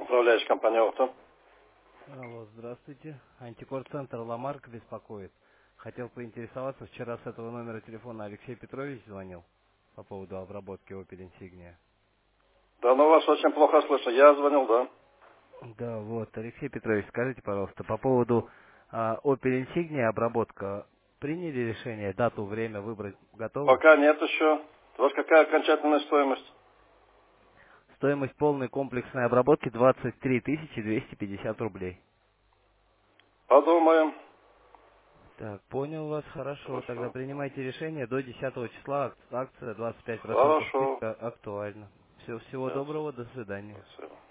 Управляющая компания «Авто». Алло, здравствуйте. Антикор-центр «Ламарк» беспокоит. Хотел поинтересоваться, вчера с этого номера телефона Алексей Петрович звонил по поводу обработки Opel Insignia. Да, но вас очень плохо слышно. Я звонил, да. Да, вот, Алексей Петрович, скажите, пожалуйста, по поводу Opel Insignia обработка, приняли решение, дату, время выбрать готовы? Пока нет еще. У вас какая окончательная стоимость? Стоимость полной комплексной обработки 23 250 рублей. Подумаем. Так, понял вас, хорошо. Тогда Хорошо. принимайте решение до 10 числа. Акция 25% Хорошо. скидка актуальна. Всего Ясно. доброго, до свидания. До свидания.